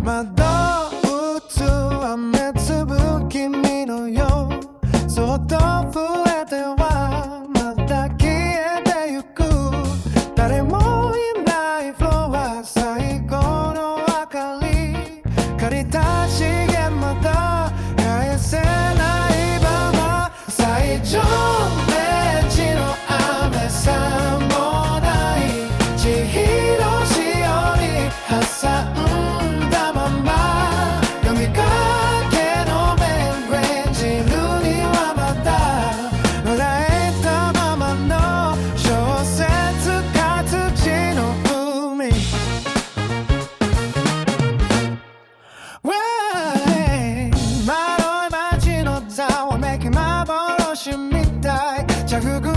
窓打つ雨粒君のよそっと増えてはまた消えてゆく誰もいないフロア最後の明かり借りた資源また返せないまま最上レンジの雨さもない千尋しおり挟んだまま読みかけのメンレンジルにはまだ野良えたままの小説活字の海丸い街のざわめき幻みたい着